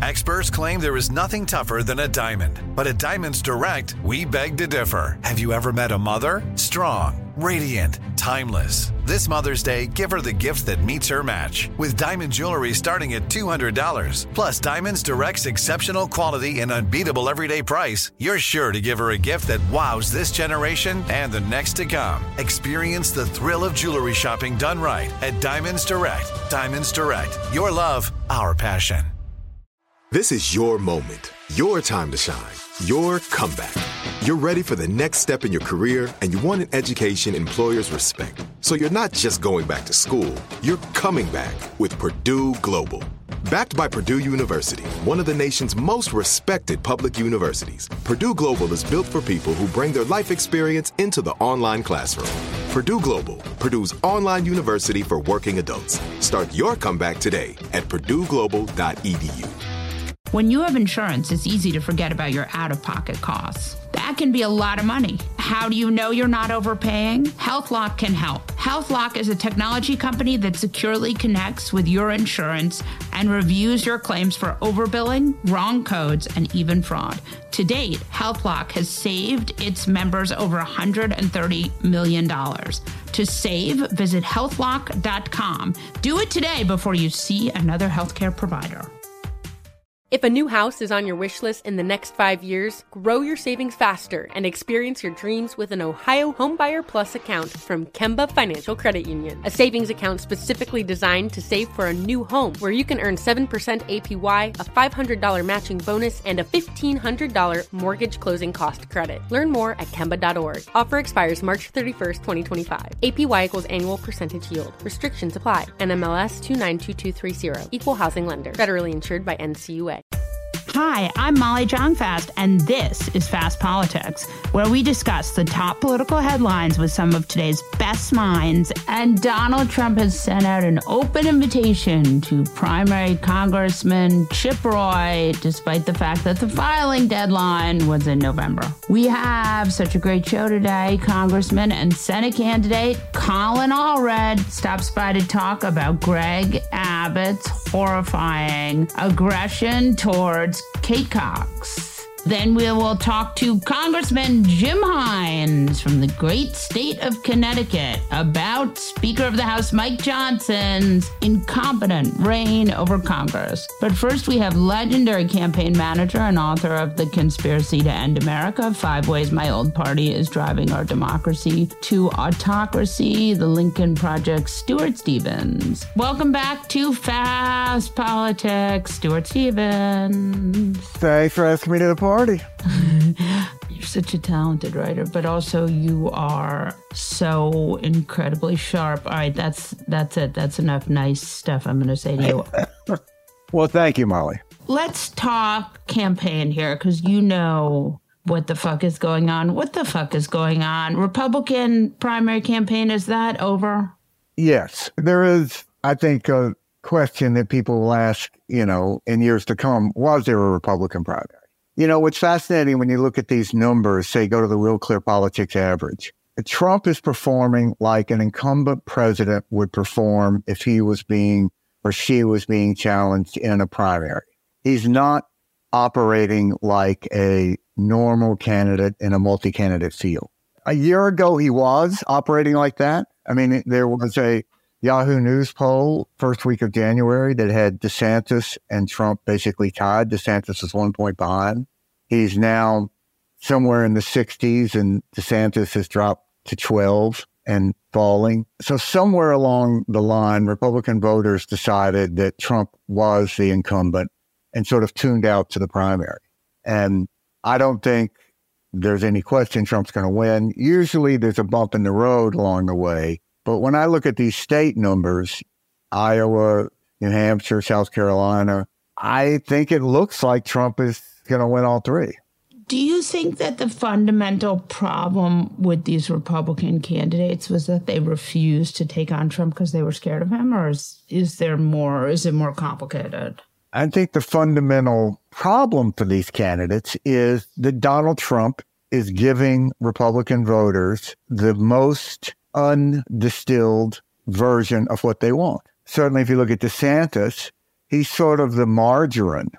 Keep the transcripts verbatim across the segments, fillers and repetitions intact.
Experts claim there is nothing tougher than a diamond. But at Diamonds Direct, we beg to differ. Have you ever met a mother? Strong, radiant, timeless. This Mother's Day, give her the gift that meets her match. With diamond jewelry starting at two hundred dollars. Plus Diamonds Direct's exceptional quality and unbeatable everyday price, you're sure to give her a gift that wows this generation and the next to come. Experience the thrill of jewelry shopping done right at Diamonds Direct. Diamonds Direct. Your love, our passion. This is your moment, your time to shine, your comeback. You're ready for the next step in your career, and you want an education employers respect. So you're not just going back to school, you're coming back with Purdue Global. Backed by Purdue University, one of the nation's most respected public universities, Purdue Global is built for people who bring their life experience into the online classroom. Purdue Global, Purdue's online university for working adults. Start your comeback today at purdue global dot e d u. When you have insurance, it's easy to forget about your out-of-pocket costs. That can be a lot of money. How do you know you're not overpaying? HealthLock can help. HealthLock is a technology company that securely connects with your insurance and reviews your claims for overbilling, wrong codes, and even fraud. To date, HealthLock has saved its members over one hundred thirty million dollars. To save, visit health lock dot com. Do it today before you see another healthcare provider. If a new house is on your wish list in the next five years, grow your savings faster and experience your dreams with an Ohio Homebuyer Plus account from Kemba Financial Credit Union. A savings account specifically designed to save for a new home where you can earn seven percent A P Y, a five hundred dollars matching bonus, and a fifteen hundred dollars mortgage closing cost credit. Learn more at Kemba dot org. Offer expires March thirty-first, twenty twenty-five. A P Y equals annual percentage yield. Restrictions apply. N M L S two nine two two three zero. Equal housing lender. Federally insured by N C U A. Hi, I'm Molly Jong-Fast, and this is Fast Politics, where we discuss the top political headlines with some of today's best minds. And Donald Trump has sent out an open invitation to primary Congressman Chip Roy, despite the fact that the filing deadline was in November. We have such a great show today. Congressman and Senate candidate Colin Allred stops by to talk about Greg Abbott's horrifying aggression towards Kate Cox. Then we will talk to Congressman Jim Hines from the great state of Connecticut about Speaker of the House Mike Johnson's incompetent reign over Congress. But first, we have legendary campaign manager and author of The Conspiracy to End America, Five Ways My Old Party is Driving Our Democracy to Autocracy, the Lincoln Project's Stuart Stevens. Welcome back to Fast Politics, Stuart Stevens. Thanks for asking me to the party. You're such a talented writer, but also you are so incredibly sharp. All right, that's that's it. That's enough nice stuff I'm going to say to you. Well, thank you, Molly. Let's talk campaign here, because you know what the fuck is going on. What the fuck is going on? Republican primary campaign, is that over? Yes. There is, I think, a question that people will ask, you know, in years to come, was there a Republican primary? You know, what's fascinating when you look at these numbers, say, go to the Real Clear Politics average. Trump is performing like an incumbent president would perform if he was being or she was being challenged in a primary. He's not operating like a normal candidate in a multi-candidate field. A year ago, he was operating like that. I mean, there was a Yahoo News poll first week of January that had DeSantis and Trump basically tied. DeSantis is one point behind. He's now somewhere in the sixties, and DeSantis has dropped to twelve and falling. So somewhere along the line, Republican voters decided that Trump was the incumbent and sort of tuned out to the primary. And I don't think there's any question Trump's going to win. Usually there's a bump in the road along the way. But when I look at these state numbers, Iowa, New Hampshire, South Carolina, I think it looks like Trump is going to win all three. Do you think that the fundamental problem with these Republican candidates was that they refused to take on Trump because they were scared of him? Or is, is there more, is it more complicated? I think the fundamental problem for these candidates is that Donald Trump is giving Republican voters the most undistilled version of what they want. Certainly, if you look at DeSantis, he's sort of the margarine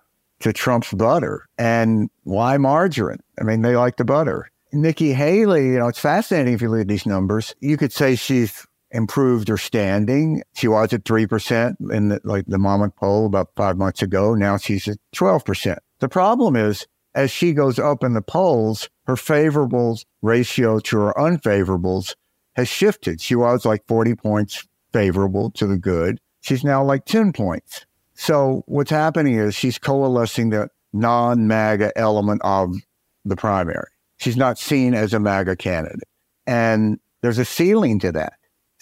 to Trump's butter. And why margarine? I mean, they like the butter. Nikki Haley, you know, it's fascinating if you look at these numbers. You could say she's improved her standing. She was at three percent in the, like the Monmouth poll about five months ago. Now she's at twelve percent. The problem is, as she goes up in the polls, her favorables ratio to her unfavorables has shifted. She was like forty points favorable to the good. She's now like ten points. So what's happening is she's coalescing the non-MAGA element of the primary. She's not seen as a MAGA candidate. And there's a ceiling to that.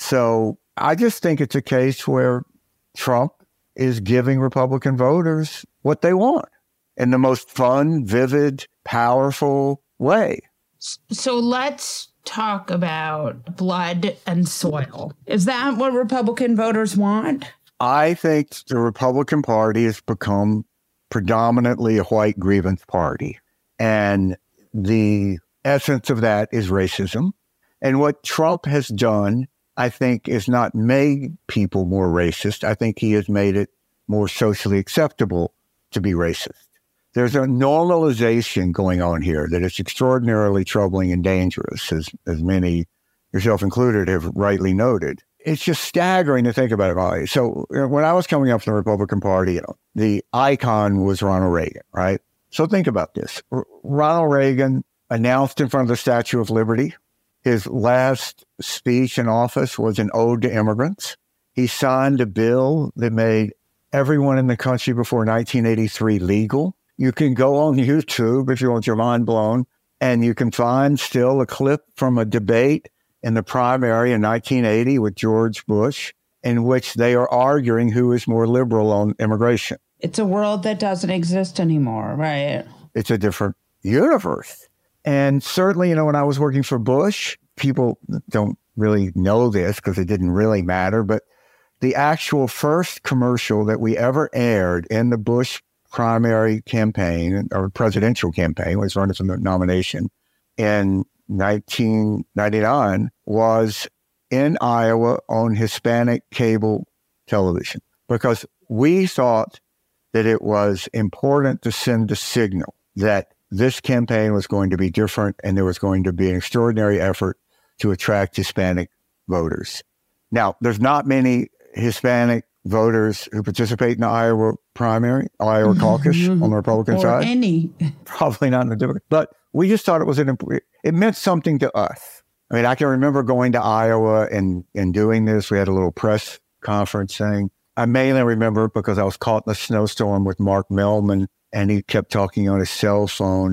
So I just think it's a case where Trump is giving Republican voters what they want in the most fun, vivid, powerful way. So let's talk about blood and soil. Is that what Republican voters want? I think the Republican Party has become predominantly a white grievance party. And the essence of that is racism. And what Trump has done, I think, is not made people more racist. I think he has made it more socially acceptable to be racist. There's a normalization going on here that is extraordinarily troubling and dangerous, as, as many, yourself included, have rightly noted. It's just staggering to think about it, Molly. So when I was coming up in the Republican Party, you know, the icon was Ronald Reagan, right? So think about this. R- Ronald Reagan announced in front of the Statue of Liberty. His last speech in office was an ode to immigrants. He signed a bill that made everyone in the country before nineteen eighty-three legal. You can go on YouTube if you want your mind blown, and you can find still a clip from a debate in the primary in nineteen eighty with George Bush, in which they are arguing who is more liberal on immigration. It's a world that doesn't exist anymore, right? It's a different universe. And certainly, you know, when I was working for Bush, people don't really know this because it didn't really matter, but the actual first commercial that we ever aired in the Bush primary campaign or presidential campaign, was running for the nomination in nineteen ninety-nine, was in Iowa on Hispanic cable television, because we thought that it was important to send a signal that this campaign was going to be different and there was going to be an extraordinary effort to attract Hispanic voters. Now, there's not many Hispanic voters who participate in the Iowa primary, Iowa caucus on the Republican or side. Any. Probably not in the Democrat. But we just thought it was an it meant something to us. I mean, I can remember going to Iowa and, and doing this. We had a little press conference thing. I mainly remember it because I was caught in a snowstorm with Mark Mellman, and he kept talking on his cell phone.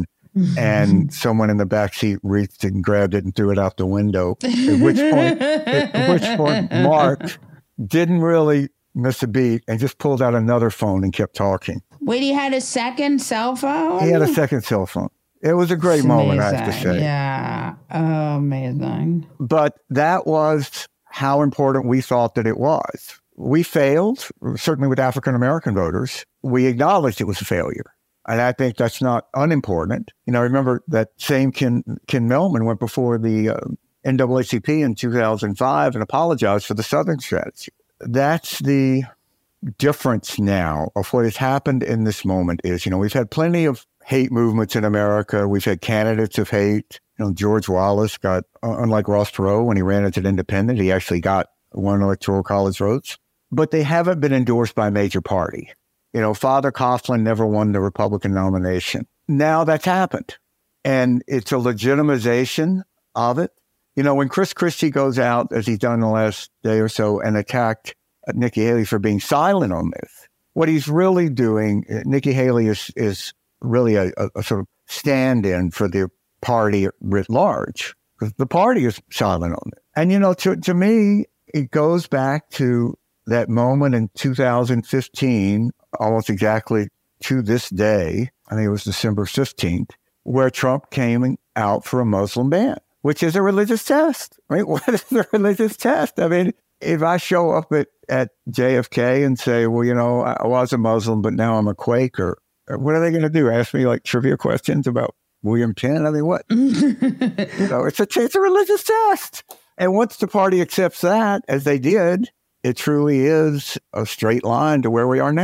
And someone in the backseat reached and grabbed it and threw it out the window. At which point, at which point, Mark didn't really miss a beat and just pulled out another phone and kept talking. Wait, he had a second cell phone? He had a second cell phone. It was a great It's moment, amazing. I have to say. Yeah, oh, amazing. But that was how important we thought that it was. We failed, certainly with African-American voters. We acknowledged it was a failure. And I think that's not unimportant. You know, remember that same Ken, Ken Mellman went before the uh, N double A C P in two thousand five and apologized for the Southern strategy. That's the difference now of what has happened in this moment is, you know, we've had plenty of hate movements in America. We've had candidates of hate. You know, George Wallace got, unlike Ross Perot, when he ran as an independent, he actually got one electoral college votes. But they haven't been endorsed by a major party. You know, Father Coughlin never won the Republican nomination. Now that's happened. And it's a legitimization of it. You know, when Chris Christie goes out, as he's done the last day or so, and attacked Nikki Haley for being silent on this, what he's really doing, Nikki Haley is is really a, a, a sort of stand-in for the party writ large, because the party is silent on it. And, you know, to, to me, it goes back to that moment in two thousand fifteen, almost exactly to this day, I think it was December fifteenth, where Trump came out for a Muslim ban, which is a religious test. I mean, what is a religious test? I mean, if I show up at, at J F K and say, well, you know, I was a Muslim, but now I'm a Quaker, what are they going to do? Ask me like trivia questions about William Penn? I mean, what? you know, it's a, it's a religious test. And once the party accepts that, as they did, it truly is a straight line to where we are now.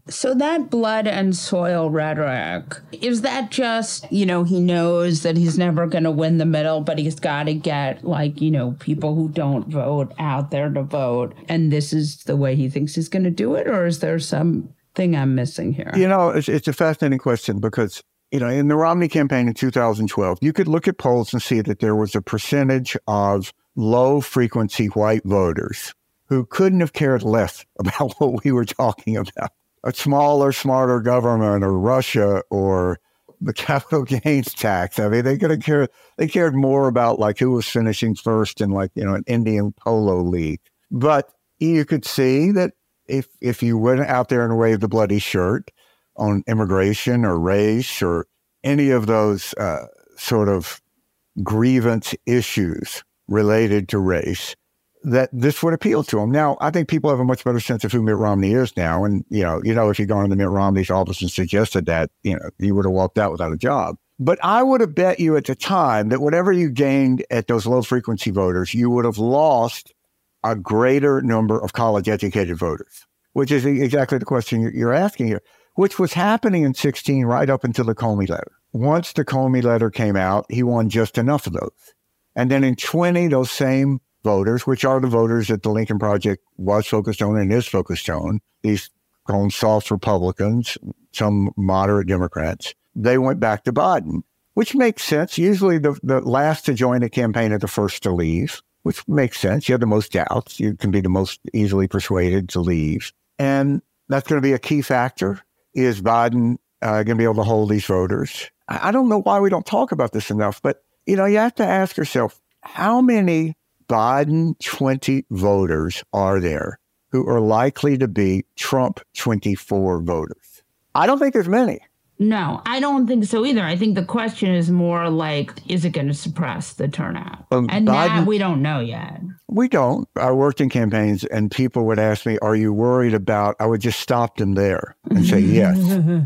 So that blood and soil rhetoric, is that just, you know, he knows that he's never going to win the middle, but he's got to get, like, you know, people who don't vote out there to vote, and this is the way he thinks he's going to do it? Or is there something I'm missing here? You know, it's, it's a fascinating question because, you know, in the Romney campaign in two thousand twelve, you could look at polls and see that there was a percentage of low-frequency white voters who couldn't have cared less about what we were talking about. A smaller, smarter government, or Russia, or the capital gains tax. I mean, they could have cared. They cared more about like who was finishing first in like you know an Indian polo league. But you could see that if if you went out there and waved the bloody shirt on immigration or race or any of those uh, sort of grievance issues related to race, that this would appeal to them. Now, I think people have a much better sense of who Mitt Romney is now. And, you know, you know, if you'd gone into Mitt Romney's office and suggested that, you know, you would have walked out without a job. But I would have bet you at the time that whatever you gained at those low-frequency voters, you would have lost a greater number of college-educated voters, which is exactly the question you're asking here, which was happening in sixteen right up until the Comey letter. Once the Comey letter came out, he won just enough of those. And then in twenty, those same voters, which are the voters that the Lincoln Project was focused on and is focused on, these called soft Republicans, some moderate Democrats, they went back to Biden, which makes sense. Usually the, the last to join a campaign are the first to leave, which makes sense. You have the most doubts. You can be the most easily persuaded to leave. And that's going to be a key factor. Is Biden uh, going to be able to hold these voters? I, I don't know why we don't talk about this enough, but, you know, you have to ask yourself, how many Biden twenty voters are there who are likely to be Trump twenty-four voters? I don't think there's many. No, I don't think so either. I think the question is more like, is it going to suppress the turnout? Um, and Biden, that we don't know yet. We don't. I worked in campaigns and people would ask me, are you worried about, I would just stop them there and say, yes.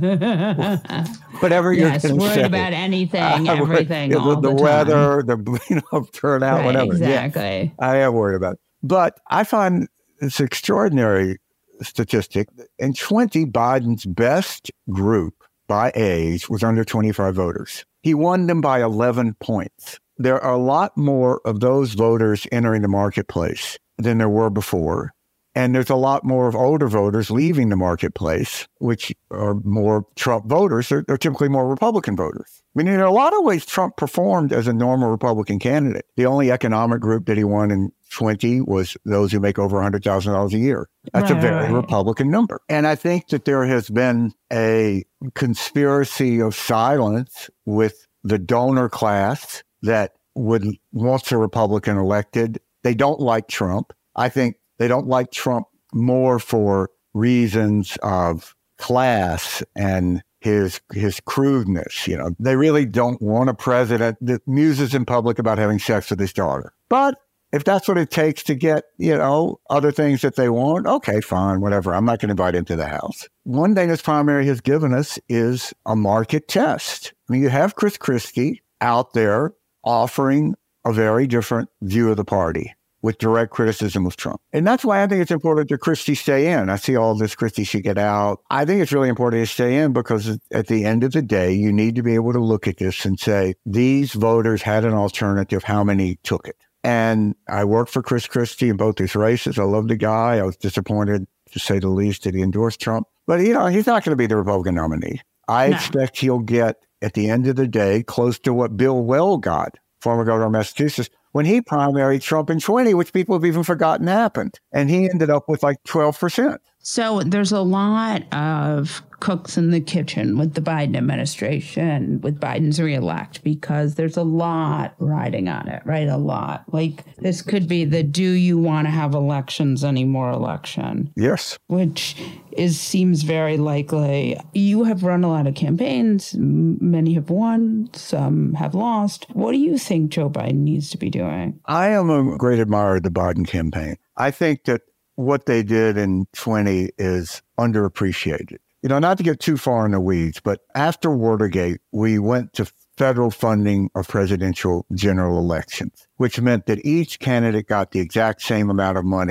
Whatever you're yes, going to say. Worried about anything, everything, would, all the, the, the weather, the you know, turnout, right, whatever. Exactly. Yeah, I am worried about it. But I find it's extraordinary statistic. In twenty, Biden's best group by age was under twenty-five voters. He won them by eleven points. There are a lot more of those voters entering the marketplace than there were before. And there's a lot more of older voters leaving the marketplace, which are more Trump voters. They're, they're typically more Republican voters. I mean, in a lot of ways, Trump performed as a normal Republican candidate. The only economic group that he won in twenty was those who make over one hundred thousand dollars a year. That's right, a very right. Republican number. And I think that there has been a conspiracy of silence with the donor class that would, once a Republican elected, they don't like Trump. I think they don't like Trump more for reasons of class and his his crudeness. You know, they really don't want a president that muses in public about having sex with his daughter. But if that's what it takes to get, you know, other things that they want, okay, fine, whatever. I'm not going to invite him to the house. One thing this primary has given us is a market test. I mean, you have Chris Christie out there offering a very different view of the party with direct criticism of Trump. And that's why I think it's important that Christie stay in. I see all this Christie should get out. I think it's really important to stay in because at the end of the day, you need to be able to look at this and say, these voters had an alternative. How many took it? And I worked for Chris Christie in both these races. I love the guy. I was disappointed, to say the least, that he endorsed Trump. But, you know, he's not going to be the Republican nominee. I no. expect he'll get, at the end of the day, close to what Bill Weld got, former governor of Massachusetts, when he primaried Trump in twenty, which people have even forgotten happened. And he ended up with like twelve percent. So there's a lot of cooks in the kitchen with the Biden administration, with Biden's reelect, because there's a lot riding on it, right? A lot. Like this could be the do you want to have elections anymore election. Yes. Which is seems very likely. You have run a lot of campaigns. Many have won. Some have lost. What do you think Joe Biden needs to be doing? I am a great admirer of the Biden campaign. I think that what they did in twenty is underappreciated. You know, not to get too far in the weeds, but after Watergate, we went to federal funding of presidential general elections, which meant that each candidate got the exact same amount of money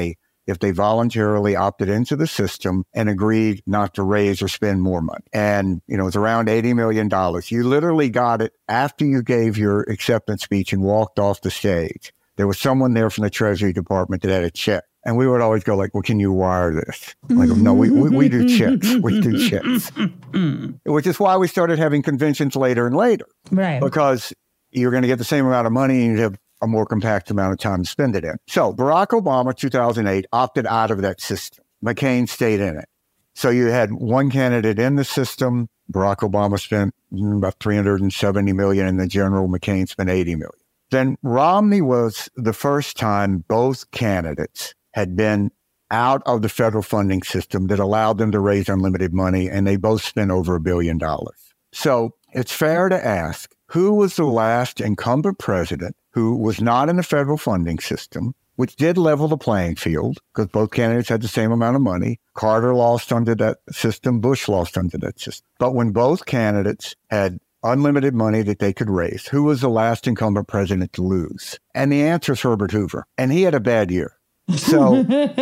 if they voluntarily opted into the system and agreed not to raise or spend more money. And, you know, it's around eighty million dollars. You literally got it after you gave your acceptance speech and walked off the stage. There was someone there from the Treasury Department that had a check. And we would always go like, well, can you wire this? Like, no, we, we, we do checks. We do checks. Which is why we started having conventions later and later. Right. Because you're going to get the same amount of money and you have a more compact amount of time to spend it in. So Barack Obama, two thousand eight, opted out of that system. McCain stayed in it. So you had one candidate in the system. Barack Obama spent about three hundred seventy million dollars in the general. McCain spent eighty million dollars. Then Romney was the first time both candidates had been out of the federal funding system that allowed them to raise unlimited money, and they both spent over a billion dollars. So it's fair to ask, who was the last incumbent president who was not in the federal funding system, which did level the playing field because both candidates had the same amount of money? Carter lost under that system. Bush lost under that system. But when both candidates had unlimited money that they could raise, who was the last incumbent president to lose? And the answer is Herbert Hoover. And he had a bad year. So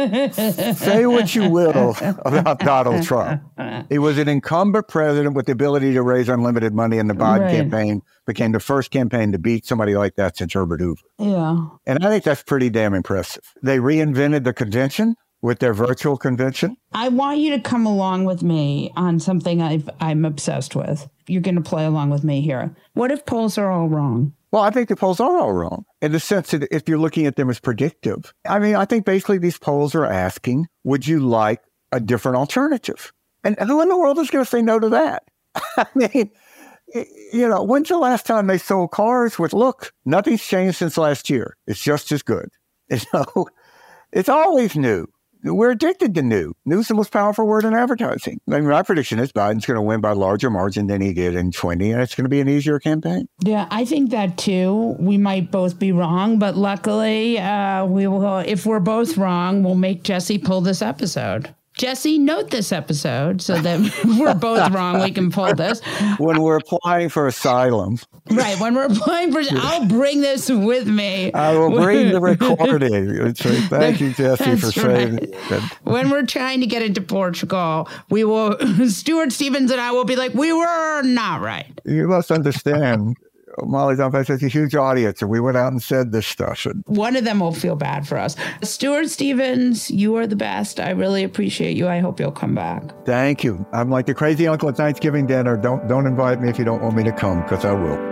say what you will about Donald Trump. He was an incumbent president with the ability to raise unlimited money, and the Biden right. campaign became the first campaign to beat somebody like that since Herbert Hoover. Yeah. And I think that's pretty damn impressive. They reinvented the convention with their virtual convention. I want you to come along with me on something I've, I'm obsessed with. You're going to play along with me here. What if polls are all wrong? Well, I think the polls are all wrong in the sense that if you're looking at them as predictive. I mean, I think basically these polls are asking, would you like a different alternative? And who in the world is going to say no to that? I mean, you know, when's the last time they sold cars with, look, nothing's changed since last year. It's just as good. You know, it's always new. We're addicted to new. New's the most powerful word in advertising. I mean, my prediction is Biden's going to win by a larger margin than he did in twenty, and it's going to be an easier campaign. Yeah, I think that too. We might both be wrong, but luckily, uh, we will. If we're both wrong, we'll make Jesse pull this episode. Jesse, note this episode so that we're both wrong. We can pull this. When we're applying for asylum. Right. When we're applying for, I'll bring this with me. I will bring the recording. Thank you, Jesse, That's for saying right. that. When we're trying to get into Portugal, we will, Stuart Stevens and I will be like, we were not right. You must understand. Molly Johnfast has a huge audience, and we went out and said this stuff. And one of them will feel bad for us. Stuart Stevens, you are the best. I really appreciate you. I hope you'll come back. Thank you. I'm like the crazy uncle at Thanksgiving dinner. Don't don't invite me if you don't want me to come, because I will.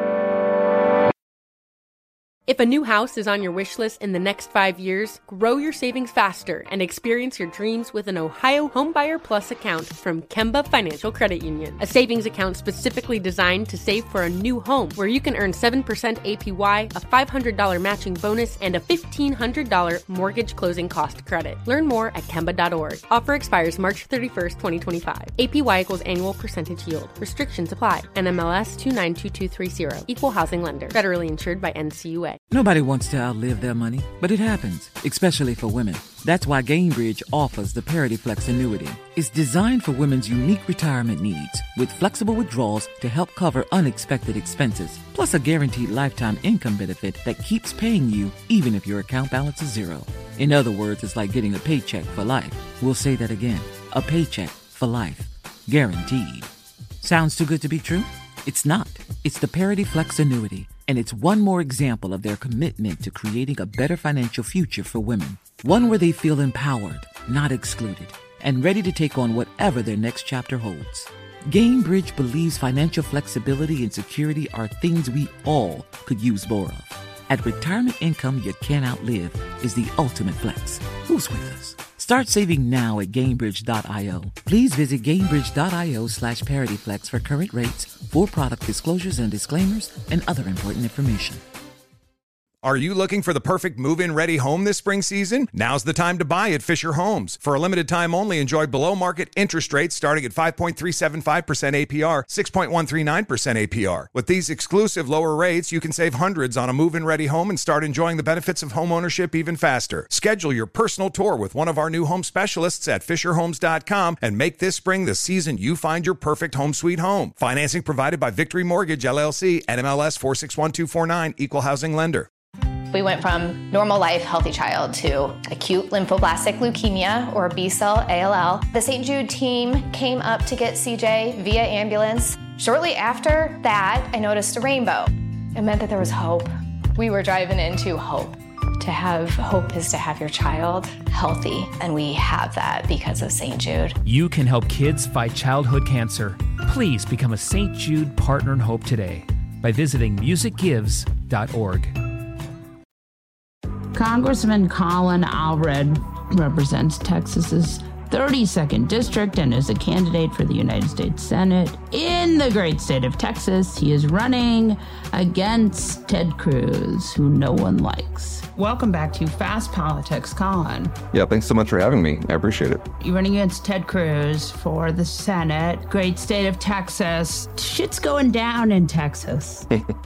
If a new house is on your wish list in the next five years, grow your savings faster and experience your dreams with an Ohio Homebuyer Plus account from Kemba Financial Credit Union. A savings account specifically designed to save for a new home, where you can earn seven percent A P Y, a five hundred dollars matching bonus, and a fifteen hundred dollars mortgage closing cost credit. Learn more at Kemba dot org. Offer expires March thirty-first, twenty twenty-five. A P Y equals annual percentage yield. Restrictions apply. N M L S two nine two two three zero. Equal housing lender. Federally insured by N C U A. Nobody wants to outlive their money, but it happens, especially for women. That's why Gainbridge offers the Parity Flex annuity. It's designed for women's unique retirement needs, with flexible withdrawals to help cover unexpected expenses, plus a guaranteed lifetime income benefit that keeps paying you even if your account balance is zero. In other words, it's like getting a paycheck for life. We'll say that again. A paycheck for life. Guaranteed. Sounds too good to be true? It's not. It's the Parity Flex annuity, and it's one more example of their commitment to creating a better financial future for women. One where they feel empowered, not excluded, and ready to take on whatever their next chapter holds. Gainbridge believes financial flexibility and security are things we all could use more of. At retirement income you can't outlive is the ultimate flex. Who's with us? Start saving now at Gainbridge dot io. Please visit Gainbridge dot io slash ParityFlex for current rates, for product disclosures and disclaimers, and other important information. Are you looking for the perfect move-in ready home this spring season? Now's the time to buy at Fisher Homes. For a limited time only, enjoy below-market interest rates starting at five point three seven five percent A P R, six point one three nine percent A P R. With these exclusive lower rates, you can save hundreds on a move-in ready home and start enjoying the benefits of home ownership even faster. Schedule your personal tour with one of our new home specialists at Fisher Homes dot com and make this spring the season you find your perfect home sweet home. Financing provided by Victory Mortgage, L L C, N M L S four six one two four nine, Equal Housing Lender. We went from normal life, healthy child to acute lymphoblastic leukemia, or B-cell A L L. The Saint Jude team came up to get C J via ambulance. Shortly after that, I noticed a rainbow. It meant that there was hope. We were driving into hope. To have hope is to have your child healthy, and we have that because of Saint Jude. You can help kids fight childhood cancer. Please become a Saint Jude Partner in Hope today by visiting music gives dot org. Congressman Colin Allred represents Texas's thirty-second district and is a candidate for the United States Senate. In the great state of Texas, he is running against Ted Cruz, who no one likes. Welcome back to Fast Politics, Colin. Yeah, thanks so much for having me. I appreciate it. You're running against Ted Cruz for the Senate. Great state of Texas. Shit's going down in Texas.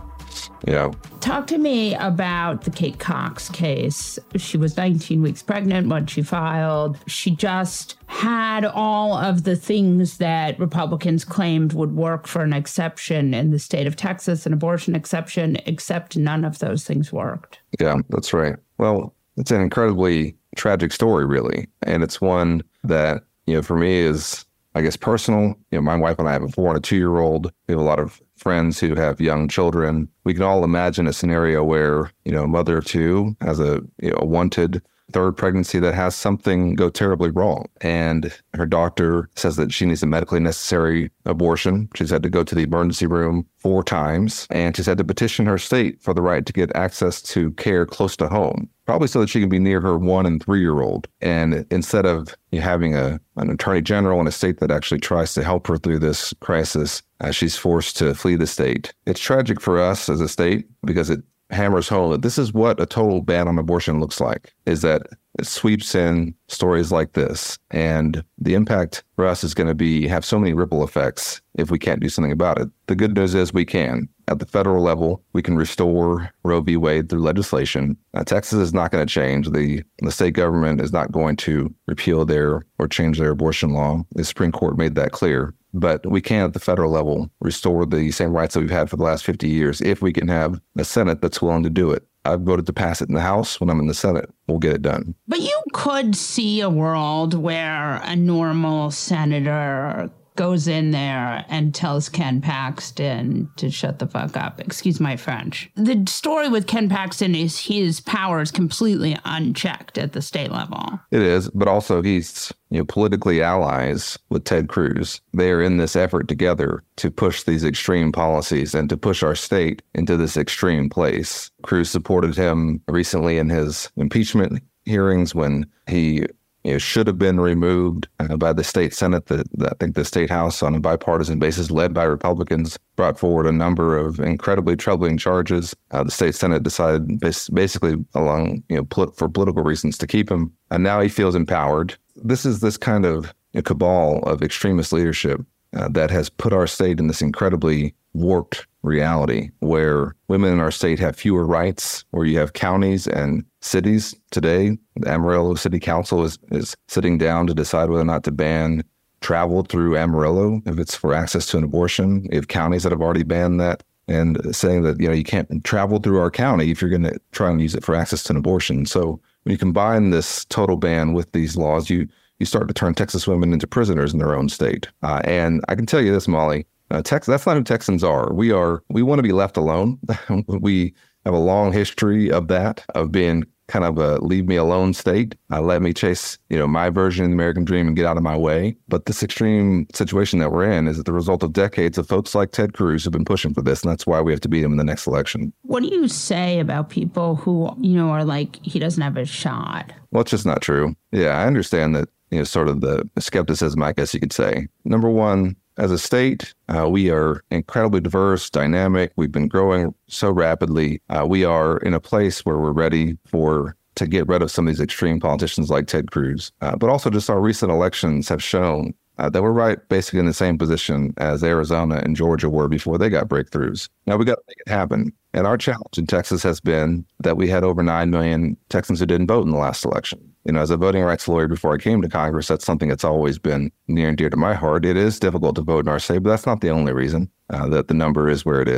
Yeah. Talk to me about the Kate Cox case. She was nineteen weeks pregnant when she filed. She just had all of the things that Republicans claimed would work for an exception in the state of Texas, an abortion exception, except none of those things worked. Yeah, that's right. Well, it's an incredibly tragic story, really. And it's one that, you know, for me is, I guess, personal. You know, my wife and I have a four and a two-year-old. We have a lot of friends who have young children. We can all imagine a scenario where, you know, a mother of two has a, you know, a wanted third pregnancy that has something go terribly wrong. And her doctor says that she needs a medically necessary abortion. She's had to go to the emergency room four times, and she's had to petition her state for the right to get access to care close to home, probably so that she can be near her one and three-year-old. And instead of you know, having a an attorney general in a state that actually tries to help her through this crisis, uh, she's forced to flee the state. It's tragic for us as a state because it hammers home that this is what a total ban on abortion looks like, is that it sweeps in stories like this. And the impact for us is going to be have so many ripple effects if we can't do something about it. The good news is we can. At the federal level, we can restore Roe v. Wade through legislation. Uh, Texas is not going to change. The, the state government is not going to repeal their or change their abortion law. The Supreme Court made that clear. But we can, at the federal level, restore the same rights that we've had for the last fifty years if we can have a Senate that's willing to do it. I've voted to pass it in the House. When I'm in the Senate, we'll get it done. But you could see a world where a normal senator goes in there and tells Ken Paxton to shut the fuck up. Excuse my French. The story with Ken Paxton is his power is completely unchecked at the state level. It is, but also he's you know politically allies with Ted Cruz. They are in this effort together to push these extreme policies and to push our state into this extreme place. Cruz supported him recently in his impeachment hearings when he You know, should have been removed uh, by the state Senate. The, the, I think the state House, on a bipartisan basis, led by Republicans, brought forward a number of incredibly troubling charges. Uh, the state Senate decided bas- basically along, you know, pol- for political reasons to keep him. And now he feels empowered. This is this kind of you know, cabal of extremist leadership uh, that has put our state in this incredibly warped reality where women in our state have fewer rights, where you have counties and cities today. The Amarillo City Council is, is sitting down to decide whether or not to ban travel through Amarillo if it's for access to an abortion. You have counties that have already banned that and saying that, you know, you can't travel through our county if you're going to try and use it for access to an abortion. So when you combine this total ban with these laws, you you start to turn Texas women into prisoners in their own state. Uh, and I can tell you this, Molly, uh, Tex- that's not who Texans are. We are, we want to be left alone. We have a long history of that, of being kind of a leave me alone state. Uh, let me chase, you know, my version of the American dream and get out of my way. But this extreme situation that we're in is the result of decades of folks like Ted Cruz who've been pushing for this. And that's why we have to beat him in the next election. What do you say about people who, you know, are like, he doesn't have a shot? Well, it's just not true. Yeah, I understand that, you know, sort of the skepticism, I guess you could say. Number one, as a state, uh, we are incredibly diverse, dynamic. We've been growing so rapidly. Uh, we are in a place where we're ready for to get rid of some of these extreme politicians like Ted Cruz. Uh, but also just our recent elections have shown uh, that we're right basically in the same position as Arizona and Georgia were before they got breakthroughs. Now we got to make it happen. And our challenge in Texas has been that we had over nine million Texans who didn't vote in the last election. You know, as a voting rights lawyer before I came to Congress, that's something that's always been near and dear to my heart. It is difficult to vote in our state, but that's not the only reason uh, that the number is where it is.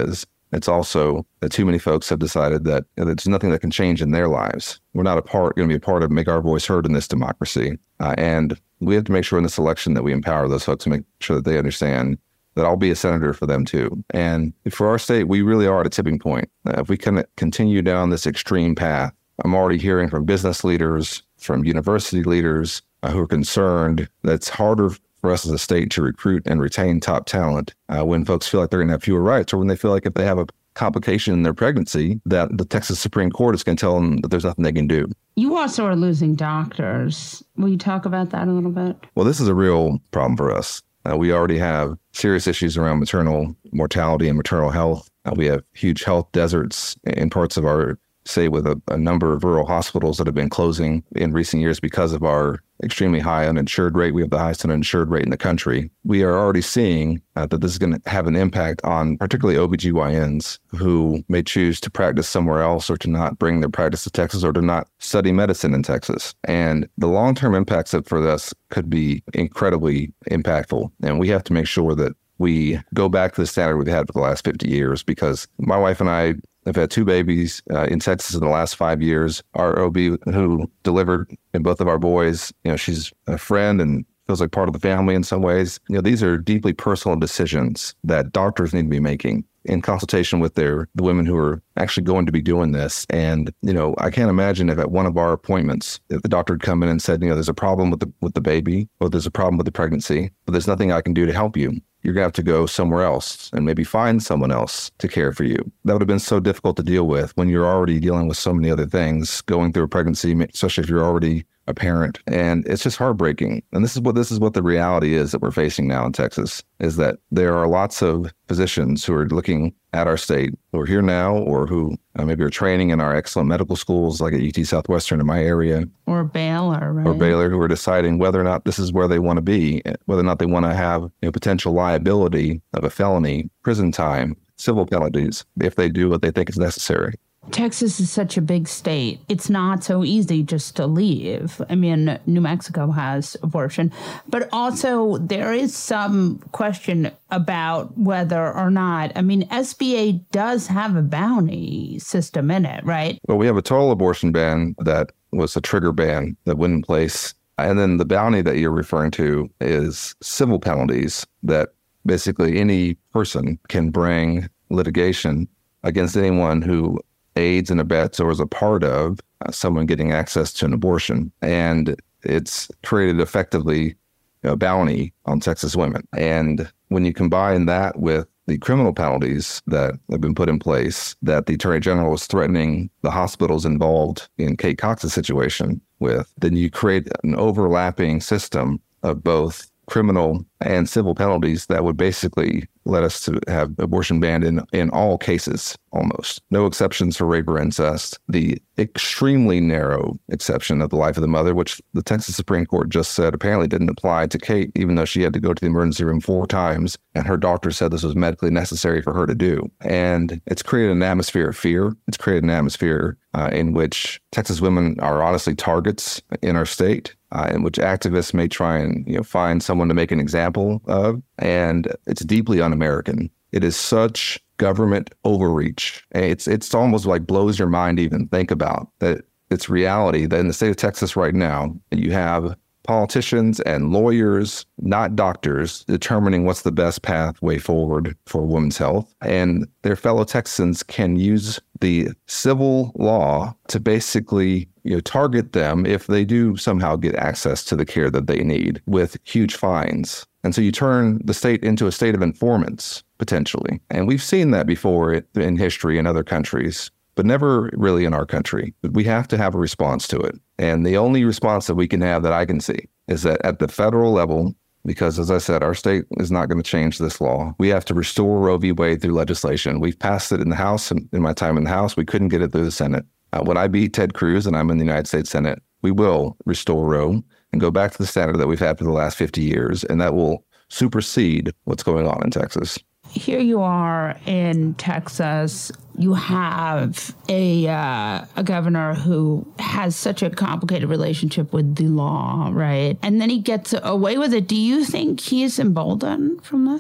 It's also that too many folks have decided that you know, there's nothing that can change in their lives. We're not a part, going to be a part of make our voice heard in this democracy. Uh, and we have to make sure in this election that we empower those folks and make sure that they understand that I'll be a senator for them too. And for our state, we really are at a tipping point. Uh, if we can continue down this extreme path, I'm already hearing from business leaders, from university leaders uh, who are concerned that it's harder for us as a state to recruit and retain top talent uh, when folks feel like they're going to have fewer rights, or when they feel like if they have a complication in their pregnancy, that the Texas Supreme Court is going to tell them that there's nothing they can do. You also are losing doctors. Will you talk about that a little bit? Well, this is a real problem for us. Uh, we already have serious issues around maternal mortality and maternal health. Uh, we have huge health deserts in parts of our state with a, a number of rural hospitals that have been closing in recent years because of our extremely high uninsured rate. We have the highest uninsured rate in the country. We are already seeing uh, that this is going to have an impact on particularly O B G Y Ns who may choose to practice somewhere else, or to not bring their practice to Texas, or to not study medicine in Texas. And the long-term impacts for this could be incredibly impactful. And we have to make sure that we go back to the standard we've had for the last fifty years, because my wife and I I've had two babies uh, in Texas in the last five years. Our O B who delivered in both of our boys, you know, she's a friend and feels like part of the family in some ways. You know, these are deeply personal decisions that doctors need to be making in consultation with their the women who are actually going to be doing this. And, you know, I can't imagine if at one of our appointments, if the doctor had come in and said, you know, there's a problem with the with the baby, or there's a problem with the pregnancy, but there's nothing I can do to help you. You're going to have to go somewhere else and maybe find someone else to care for you. That would have been so difficult to deal with when you're already dealing with so many other things, going through a pregnancy, especially if you're already a parent. And it's just heartbreaking. And this is what this is what the reality is that we're facing now in Texas, is that there are lots of physicians who are looking at our state, who are here now, or who uh, maybe are training in our excellent medical schools like at U T Southwestern in my area. Or Baylor, right? Or Baylor, who are deciding whether or not this is where they want to be, whether or not they want to have you know, potential liability of a felony, prison time, civil penalties, if they do what they think is necessary. Texas is such a big state. It's not so easy just to leave. I mean, New Mexico has abortion, but also there is some question about whether or not, I mean, S B A does have a bounty system in it, right? Well, we have a total abortion ban that was a trigger ban that went in place. And then the bounty that you're referring to is civil penalties that basically any person can bring litigation against anyone who aids and abets or is a part of uh, someone getting access to an abortion. And it's created effectively a bounty on Texas women. And when you combine that with the criminal penalties that have been put in place, that the Attorney General was threatening the hospitals involved in Kate Cox's situation with, then you create an overlapping system of both criminal and civil penalties that would basically let us to have abortion banned in, in all cases, almost. No exceptions for rape or incest. The extremely narrow exception of the life of the mother, which the Texas Supreme Court just said apparently didn't apply to Kate, even though she had to go to the emergency room four times, and her doctor said this was medically necessary for her to do. And it's created an atmosphere of fear. It's created an atmosphere uh, in which Texas women are honestly targets in our state, uh, in which activists may try and you know find someone to make an example of. And it's deeply un-American. It is such government overreach. It's it's almost like blows your mind to even think about that. It's reality that in the state of Texas right now, you have politicians and lawyers, not doctors, determining what's the best pathway forward for women's health. And their fellow Texans can use the civil law to basically you know, target them if they do somehow get access to the care that they need with huge fines. And so you turn the state into a state of informants, potentially. And we've seen that before in history in other countries, but never really in our country. But we have to have a response to it. And the only response that we can have that I can see is that at the federal level, because as I said, our state is not going to change this law. We have to restore Roe v. Wade through legislation. We've passed it in the House, and in my time in the House, we couldn't get it through the Senate. Uh, when I beat Ted Cruz and I'm in the United States Senate, we will restore Roe and go back to the standard that we've had for the last fifty years, and that will supersede what's going on in Texas. Here you are in Texas. You have a uh, a governor who has such a complicated relationship with the law, right? And then he gets away with it. Do you think he's emboldened from this?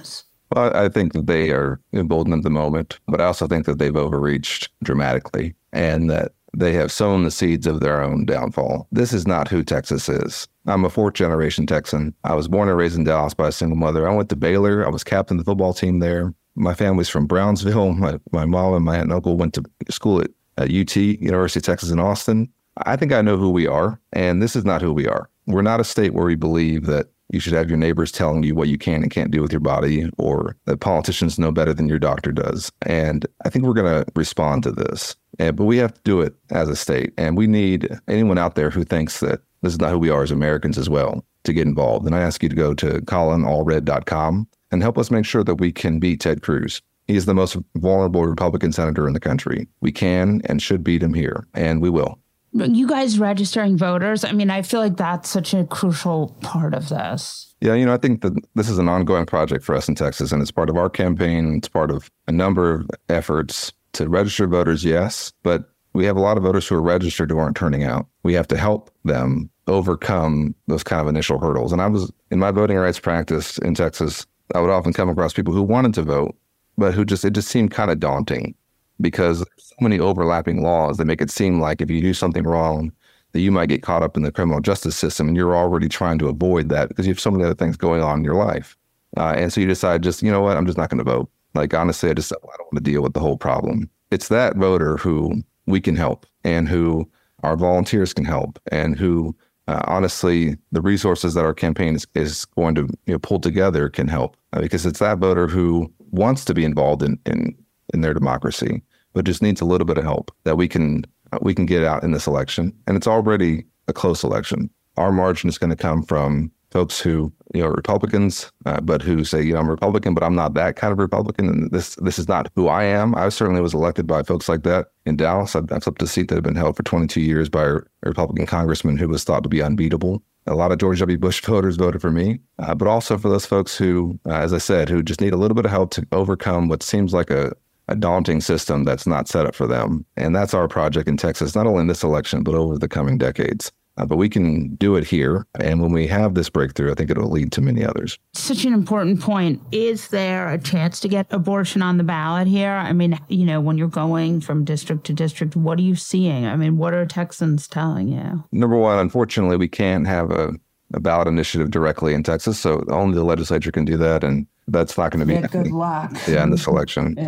Well, I think that they are emboldened at the moment, but I also think that they've overreached dramatically and that they have sown the seeds of their own downfall. This is not who Texas is. I'm a fourth generation Texan. I was born and raised in Dallas by a single mother. I went to Baylor. I was captain of the football team there. My family's from Brownsville. My, my mom and my aunt and uncle went to school at, at U T, University of Texas in Austin. I think I know who we are, and this is not who we are. We're not a state where we believe that you should have your neighbors telling you what you can and can't do with your body, or that politicians know better than your doctor does. And I think we're going to respond to this. And, but we have to do it as a state. And we need anyone out there who thinks that this is not who we are as Americans as well to get involved. And I ask you to go to colin allred dot com and help us make sure that we can beat Ted Cruz. He is the most vulnerable Republican senator in the country. We can and should beat him here, and we will. You guys registering voters, I mean, I feel like that's such a crucial part of this. Yeah, you know, I think that this is an ongoing project for us in Texas, and it's part of our campaign. It's part of a number of efforts to register voters, yes, but we have a lot of voters who are registered who aren't turning out. We have to help them overcome those kind of initial hurdles. And I was, in my voting rights practice in Texas, I would often come across people who wanted to vote, but who just, it just seemed kind of daunting, because there's so many overlapping laws that make it seem like if you do something wrong, that you might get caught up in the criminal justice system, and you're already trying to avoid that because you have so many other things going on in your life. Uh, and so you decide, just, you know what, I'm just not going to vote. Like, honestly, I just I don't want to deal with the whole problem. It's that voter who we can help, and who our volunteers can help, and who, uh, honestly, the resources that our campaign is, is going to you know, pull together can help. Uh, because it's that voter who wants to be involved in, in in their democracy, but just needs a little bit of help that we can uh, we can get out in this election. And it's already a close election. Our margin is going to come from folks who, you know, are Republicans, uh, but who say, you know, I'm a Republican, but I'm not that kind of Republican. And this this is not who I am. I certainly was elected by folks like that in Dallas. I, I flipped a seat that had been held for twenty-two years by a Republican congressman who was thought to be unbeatable. A lot of George W. Bush voters voted for me, uh, but also for those folks who, uh, as I said, who just need a little bit of help to overcome what seems like a a daunting system that's not set up for them. And that's our project in Texas, not only in this election, but over the coming decades. Uh, but we can do it here. And when we have this breakthrough, I think it'll lead to many others. Such an important point. Is there a chance to get abortion on the ballot here? I mean, you know, when you're going from district to district, what are you seeing? I mean, what are Texans telling you? Number one, unfortunately, we can't have a, a ballot initiative directly in Texas. So only the legislature can do that. And that's not going to be yeah, good luck. Yeah, in this election.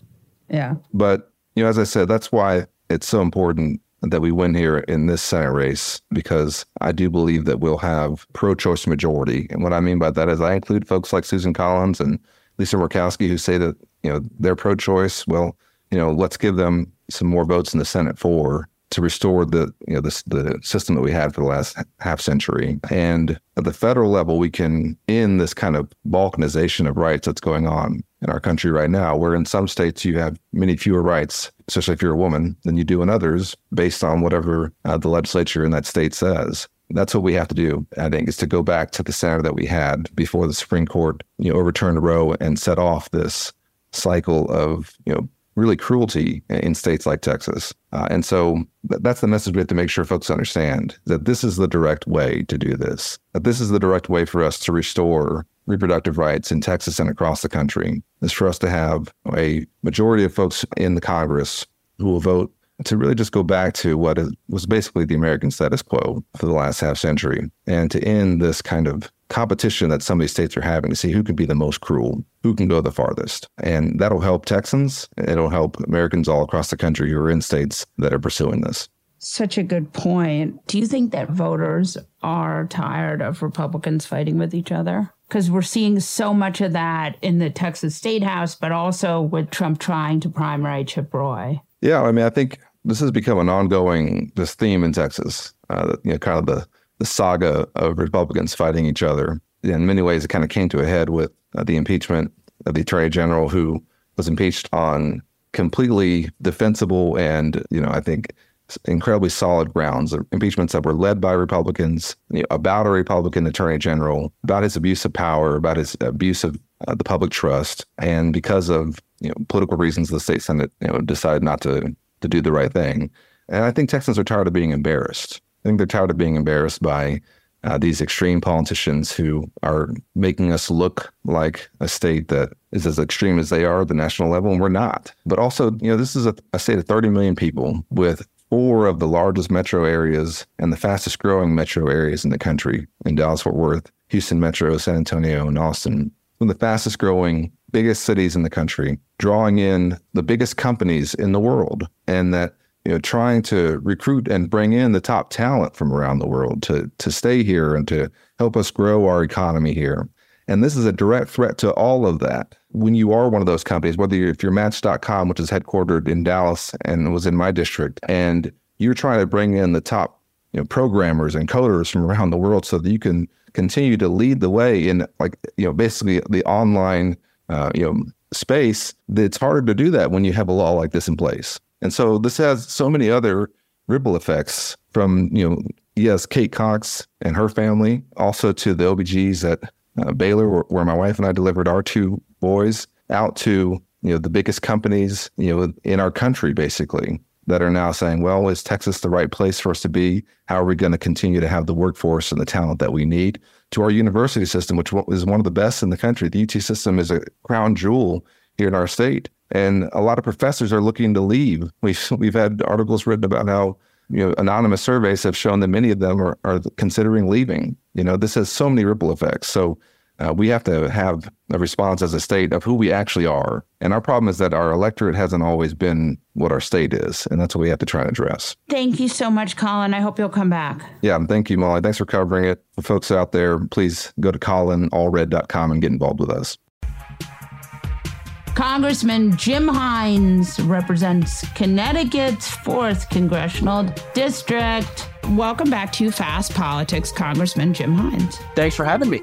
Yeah. But, you know, as I said, that's why it's so important that we win here in this Senate race, because I do believe that we'll have pro-choice majority. And what I mean by that is I include folks like Susan Collins and Lisa Murkowski who say that, you know, they're pro-choice. Well, you know, let's give them some more votes in the Senate for to restore the, you know, the, the system that we had for the last half century. And at the federal level, we can end this kind of balkanization of rights that's going on in our country right now, where in some states you have many fewer rights, especially if you're a woman, than you do in others, based on whatever uh, the legislature in that state says. That's what we have to do, I think, is to go back to the standard that we had before the Supreme Court, you know, overturned Roe and set off this cycle of, you know, really cruelty in states like Texas. Uh, and so th- that's the message we have to make sure folks understand, that this is the direct way to do this, that this is the direct way for us to restore reproductive rights in Texas and across the country, is for us to have a majority of folks in the Congress who will vote to really just go back to what is, was basically the American status quo for the last half century, and to end this kind of competition that some of these states are having to see who can be the most cruel, who can go the farthest. And that'll help Texans. It'll help Americans all across the country who are in states that are pursuing this. Such a good point. Do you think that voters are tired of Republicans fighting with each other? Because we're seeing so much of that in the Texas State House, but also with Trump trying to primary Chip Roy. Yeah, I mean, I think this has become an ongoing this theme in Texas, uh, you know, kind of the, the saga of Republicans fighting each other. In many ways, it kind of came to a head with uh, the impeachment of the Attorney General, who was impeached on completely defensible and, you know, I think incredibly solid grounds, impeachments that were led by Republicans, you know, about a Republican Attorney General, about his abuse of power, about his abuse of uh, the public trust. And because of, you know, political reasons, the state Senate, you know, decided not to to do the right thing. And I think Texans are tired of being embarrassed. I think they're tired of being embarrassed by uh, these extreme politicians who are making us look like a state that is as extreme as they are at the national level, and we're not. But also, you know, this is a, a state of thirty million people with four of the largest metro areas and the fastest growing metro areas in the country in Dallas-Fort Worth, Houston Metro, San Antonio, and Austin. One of the fastest growing, biggest cities in the country, drawing in the biggest companies in the world, and that, you know, trying to recruit and bring in the top talent from around the world to to stay here and to help us grow our economy here. And this is a direct threat to all of that. When you are one of those companies, whether you're, if you're Match dot com, which is headquartered in Dallas and was in my district, and you're trying to bring in the top, you know, programmers and coders from around the world so that you can continue to lead the way in, like, you know, basically the online, uh, you know, space, it's harder to do that when you have a law like this in place. And so this has so many other ripple effects from, you know, yes, Kate Cox and her family, also to the O B Gs at uh, Baylor, where, where my wife and I delivered our two boys, out to, you know, the biggest companies, you know, in our country, basically, that are now saying, well, is Texas the right place for us to be? How are we going to continue to have the workforce and the talent that we need? To our university system, which is one of the best in the country. The U T system is a crown jewel here in our state. And a lot of professors are looking to leave. We've, we've had articles written about how, you know, anonymous surveys have shown that many of them are, are considering leaving. You know, this has so many ripple effects. So uh, we have to have a response as a state of who we actually are. And our problem is that our electorate hasn't always been what our state is. And that's what we have to try and address. Thank you so much, Colin. I hope you'll come back. Yeah, thank you, Molly. Thanks for covering it. For folks out there, please go to colin allred dot com and get involved with us. Congressman Jim Hines represents Connecticut's fourth Congressional District. Welcome back to Fast Politics, Congressman Jim Hines. Thanks for having me.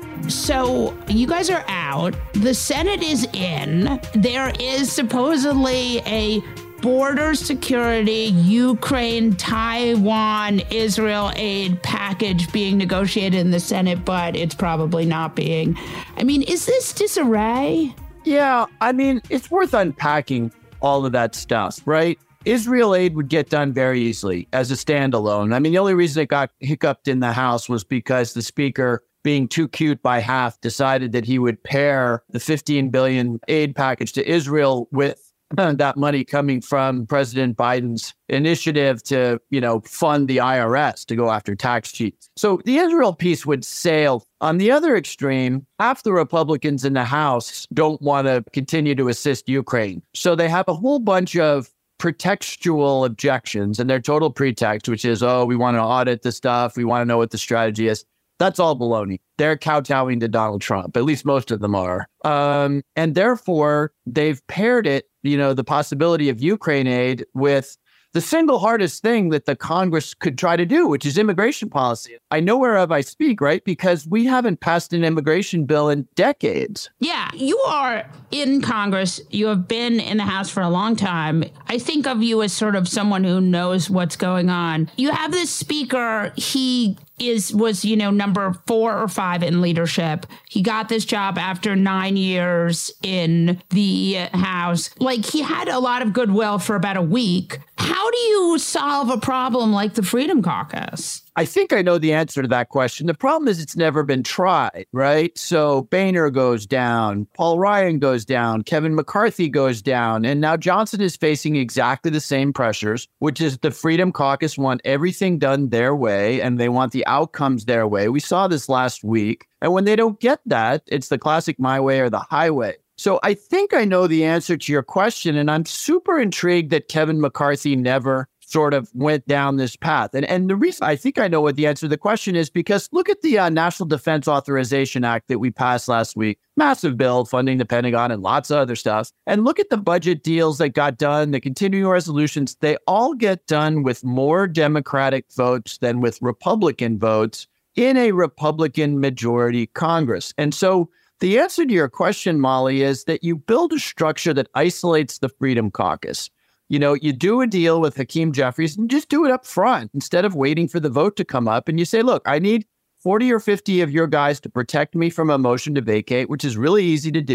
So you guys are out. The Senate is in. There is supposedly a border security, Ukraine, Taiwan, Israel aid package being negotiated in the Senate, but it's probably not being. I mean, is this disarray? Yeah, I mean, it's worth unpacking all of that stuff, right? Israel aid would get done very easily as a standalone. I mean, the only reason it got hiccuped in the House was because the speaker, being too cute by half, decided that he would pair the fifteen billion dollars aid package to Israel with that money coming from President Biden's initiative to, you know, fund the I R S to go after tax cheats. So the Israel piece would sail. On the other extreme, half the Republicans in the House don't want to continue to assist Ukraine. So they have a whole bunch of pretextual objections, and their total pretext, which is, oh, we want to audit the stuff. We want to know what the strategy is. That's all baloney. They're kowtowing to Donald Trump. At least most of them are. Um, and therefore, they've paired it, you know, the possibility of Ukraine aid with the single hardest thing that the Congress could try to do, which is immigration policy. I know whereof I speak, right? Because we haven't passed an immigration bill in decades. Yeah, you are in Congress. You have been in the House for a long time. I think of you as sort of someone who knows what's going on. You have this speaker. He is was, you know, number four or five in leadership. He got this job after nine years in the House. Like, he had a lot of goodwill for about a week. How do you solve a problem like the Freedom Caucus? I think I know the answer to that question. The problem is it's never been tried, right? So Boehner goes down, Paul Ryan goes down, Kevin McCarthy goes down, and now Johnson is facing exactly the same pressures, which is the Freedom Caucus want everything done their way, and they want the outcomes their way. We saw this last week. And when they don't get that, it's the classic my way or the highway. So I think I know the answer to your question, and I'm super intrigued that Kevin McCarthy never sort of went down this path. And and the reason I think I know what the answer to the question is, because look at the uh, National Defense Authorization Act that we passed last week. Massive bill funding the Pentagon and lots of other stuff. And look at the budget deals that got done, the continuing resolutions. They all get done with more Democratic votes than with Republican votes in a Republican majority Congress. And so the answer to your question, Molly, is that you build a structure that isolates the Freedom Caucus. You know, you do a deal with Hakeem Jeffries and just do it up front instead of waiting for the vote to come up. And you say, look, I need forty or fifty of your guys to protect me from a motion to vacate, which is really easy to do.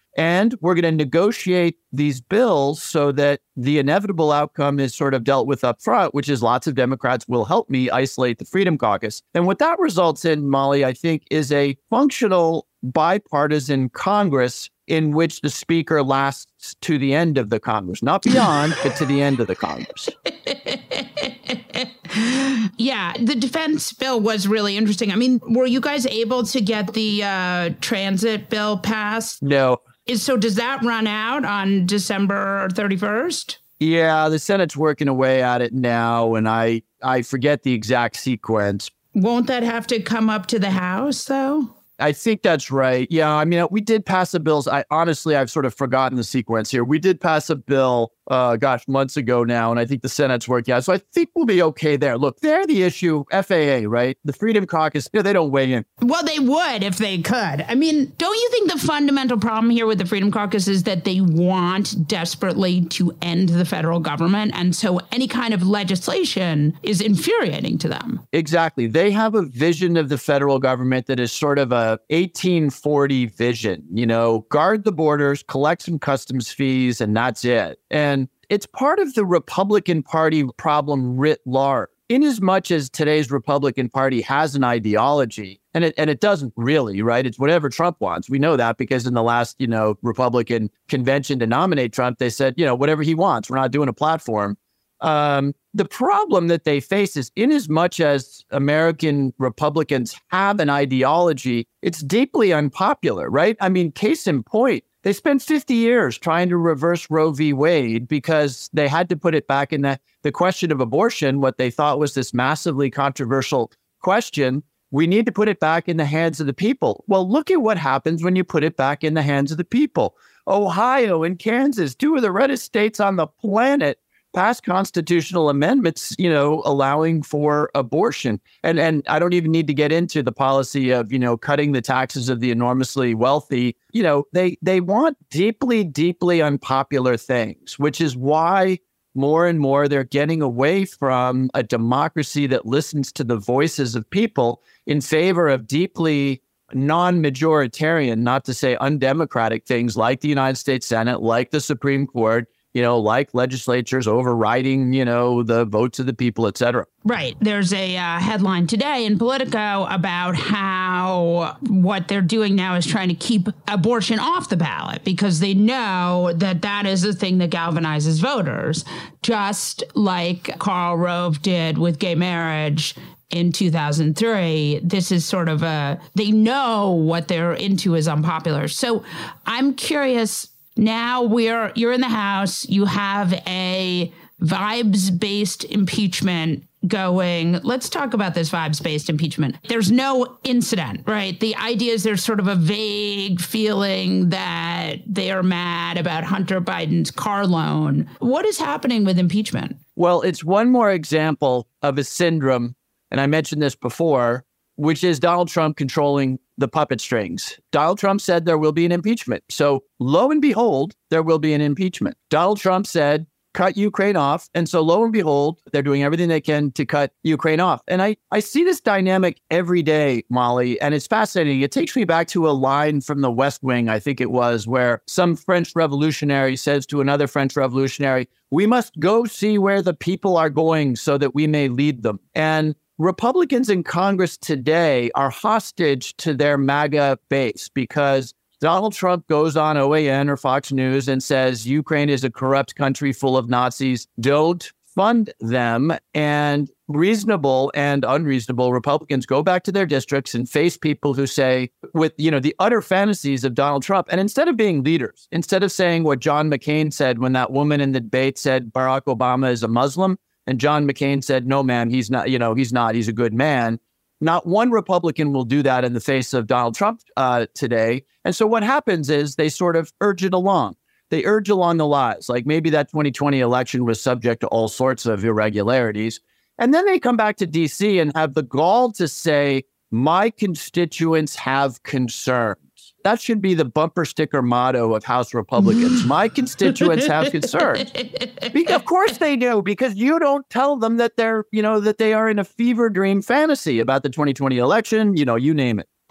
And we're going to negotiate these bills so that the inevitable outcome is sort of dealt with up front, which is lots of Democrats will help me isolate the Freedom Caucus. And what that results in, Molly, I think, is a functional bipartisan Congress in which the speaker lasts to the end of the Congress, not beyond, but to the end of the Congress. Yeah, the defense bill was really interesting. I mean, were you guys able to get the uh, transit bill passed? No. Is, so does that run out on December thirty-first? Yeah, the Senate's working away at it now, and I, I forget the exact sequence. Won't that have to come up to the House, though? I think that's right. Yeah, I mean, we did pass the bills. I honestly, I've sort of forgotten the sequence here. We did pass a bill, uh, gosh, months ago now, and I think the Senate's working out. So I think we'll be okay there. Look, they're the issue, F A A, right? The Freedom Caucus, you know, they don't weigh in. Well, they would if they could. I mean, don't you think the fundamental problem here with the Freedom Caucus is that they want desperately to end the federal government? And so any kind of legislation is infuriating to them. Exactly. They have a vision of the federal government that is sort of a eighteen forty vision, you know, guard the borders, collect some customs fees, and that's it. And it's part of the Republican Party problem writ large. Inasmuch as today's Republican Party has an ideology, and it and it doesn't really, right? It's whatever Trump wants. We know that because in the last, you know, Republican convention to nominate Trump, they said, you know, whatever he wants. We're not doing a platform. Um, the problem that they face is inasmuch as American Republicans have an ideology, it's deeply unpopular, right? I mean, case in point, they spent fifty years trying to reverse Roe v. Wade because they had to put it back in the, the question of abortion, what they thought was this massively controversial question. We need to put it back in the hands of the people. Well, look at what happens when you put it back in the hands of the people. Ohio and Kansas, two of the reddest states on the planet, passed constitutional amendments, you know, allowing for abortion. And and I don't even need to get into the policy of, you know, cutting the taxes of the enormously wealthy. You know, they they want deeply, deeply unpopular things, which is why more and more they're getting away from a democracy that listens to the voices of people in favor of deeply non-majoritarian, not to say undemocratic things like the United States Senate, like the Supreme Court, you know, like legislatures overriding, you know, the votes of the people, et cetera. Right. There's a uh, headline today in Politico about how what they're doing now is trying to keep abortion off the ballot because they know that that is the thing that galvanizes voters, just like Karl Rove did with gay marriage in two thousand three. This is sort of a, they know what they're into is unpopular. So I'm curious. Now we're you're in the House. You have a vibes-based impeachment going. Let's talk about this vibes-based impeachment. There's no incident, right? The idea is there's sort of a vague feeling that they are mad about Hunter Biden's car loan. What is happening with impeachment? Well, it's one more example of a syndrome, and I mentioned this before, which is Donald Trump controlling the puppet strings. Donald Trump said there will be an impeachment. So lo and behold, there will be an impeachment. Donald Trump said, cut Ukraine off. And so lo and behold, they're doing everything they can to cut Ukraine off. And I, I see this dynamic every day, Molly, and it's fascinating. It takes me back to a line from the West Wing, I think it was, where some French revolutionary says to another French revolutionary, we must go see where the people are going so that we may lead them. And Republicans in Congress today are hostage to their MAGA base because Donald Trump goes on O A N or Fox News and says Ukraine is a corrupt country full of Nazis. Don't fund them. And reasonable and unreasonable Republicans go back to their districts and face people who say, with, you know, the utter fantasies of Donald Trump. And instead of being leaders, instead of saying what John McCain said when that woman in the debate said Barack Obama is a Muslim, and John McCain said, no, ma'am, he's not, you know, he's not, he's a good man. Not one Republican will do that in the face of Donald Trump uh, today. And so what happens is they sort of urge it along. They urge along the lies. Like maybe that twenty twenty election was subject to all sorts of irregularities. And then they come back to D C and have the gall to say, my constituents have concerns. That should be the bumper sticker motto of House Republicans. My constituents have concerns. Because, of course they do, because you don't tell them that they're, you know, that they are in a fever dream fantasy about the twenty twenty election, you know, you name it.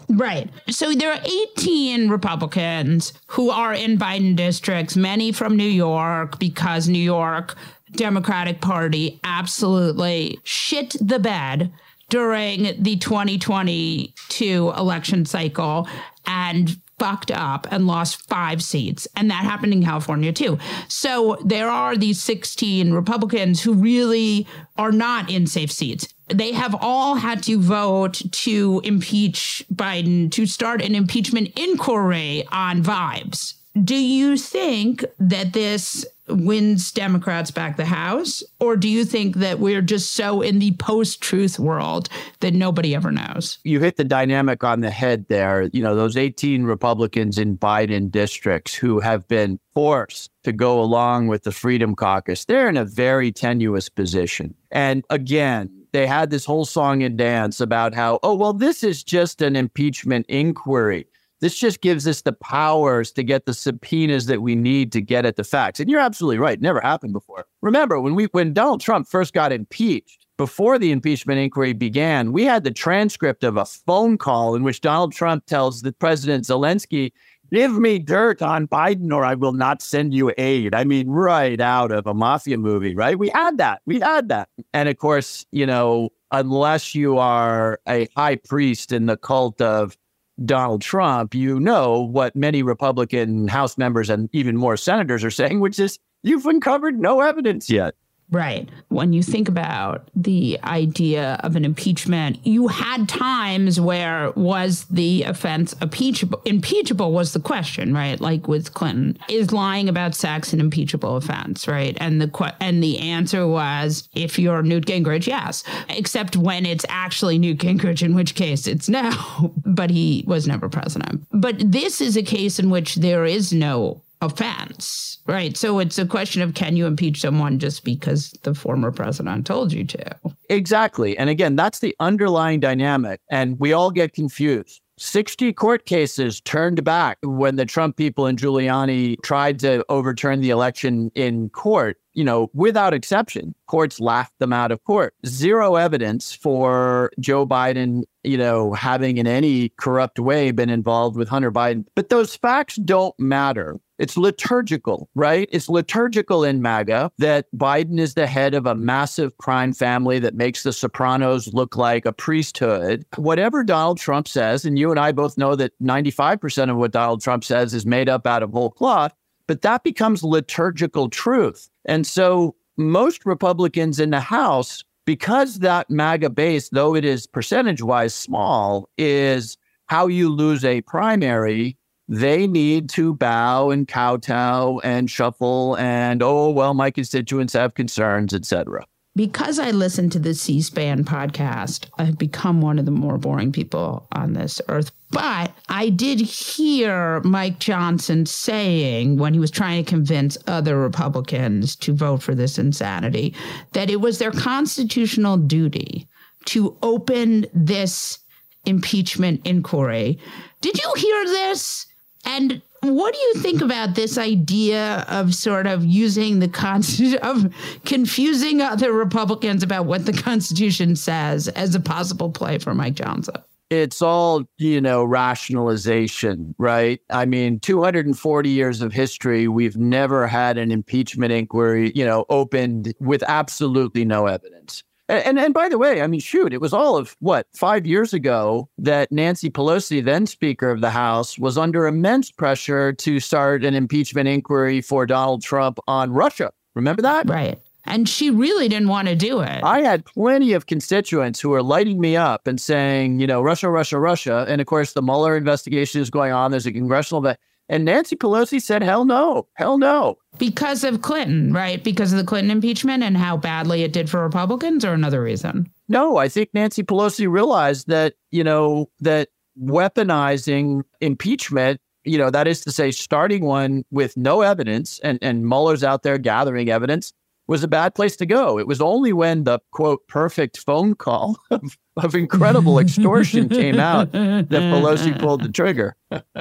Right. So there are eighteen Republicans who are in Biden districts, many from New York, because New York Democratic Party absolutely shit the bed during the twenty twenty-two election cycle and fucked up and lost five seats. And that happened in California, too. So there are these sixteen Republicans who really are not in safe seats. They have all had to vote to impeach Biden, to start an impeachment inquiry on vibes. Do you think that this wins Democrats back the House? Or do you think that we're just so in the post-truth world that nobody ever knows? You hit the dynamic on the head there. You know, those eighteen Republicans in Biden districts who have been forced to go along with the Freedom Caucus, they're in a very tenuous position. And again, they had this whole song and dance about how, oh, well, this is just an impeachment inquiry. This just gives us the powers to get the subpoenas that we need to get at the facts. And you're absolutely right. It never happened before. Remember, when we when Donald Trump first got impeached, before the impeachment inquiry began, we had the transcript of a phone call in which Donald Trump tells the President Zelensky, give me dirt on Biden or I will not send you aid. I mean, right out of a mafia movie, right? We had that. We had that. And of course, you know, unless you are a high priest in the cult of Donald Trump, you know what many Republican House members and even more senators are saying, which is you've uncovered no evidence yet. Right. When you think about the idea of an impeachment, you had times where was the offense impeachable? Impeachable was the question, right? Like with Clinton, is lying about sex an impeachable offense, right? And the and the answer was, if you're Newt Gingrich, yes, except when it's actually Newt Gingrich, in which case it's no. But he was never president. But this is a case in which there is no offense, right? So it's a question of, can you impeach someone just because the former president told you to? Exactly. And again, that's the underlying dynamic. And we all get confused. sixty court cases turned back when the Trump people and Giuliani tried to overturn the election in court, you know, without exception. Courts laughed them out of court. Zero evidence for Joe Biden, you know, having in any corrupt way been involved with Hunter Biden. But those facts don't matter. It's liturgical, right? It's liturgical in MAGA that Biden is the head of a massive crime family that makes the Sopranos look like a priesthood. Whatever Donald Trump says, and you and I both know that ninety-five percent of what Donald Trump says is made up out of whole cloth, but that becomes liturgical truth. And so most Republicans in the House, because that MAGA base, though it is percentage-wise small, is how you lose a primary, they need to bow and kowtow and shuffle and, oh, well, my constituents have concerns, et cetera. Because I listen to the C-SPAN podcast, I've become one of the more boring people on this earth. But I did hear Mike Johnson saying, when he was trying to convince other Republicans to vote for this insanity, that it was their constitutional duty to open this impeachment inquiry. Did you hear this? And what do you think about this idea of sort of using the Constitution, of confusing other Republicans about what the Constitution says as a possible play for Mike Johnson? It's all, you know, rationalization, right? I mean, two hundred forty years of history, we've never had an impeachment inquiry, you know, opened with absolutely no evidence. And, and and by the way, I mean, shoot, it was all of, what, five years ago that Nancy Pelosi, then Speaker of the House, was under immense pressure to start an impeachment inquiry for Donald Trump on Russia. Remember that? Right. And she really didn't want to do it. I had plenty of constituents who were lighting me up and saying, you know, Russia, Russia, Russia. And of course, the Mueller investigation is going on. There's a congressional. And Nancy Pelosi said, hell no, hell no. Because of Clinton, right? Because of the Clinton impeachment and how badly it did for Republicans, or another reason? No, I think Nancy Pelosi realized that, you know, that weaponizing impeachment, you know, that is to say, starting one with no evidence, and, and Mueller's out there gathering evidence, was a bad place to go. It was only when the, quote, perfect phone call of, of incredible extortion came out that Pelosi pulled the trigger.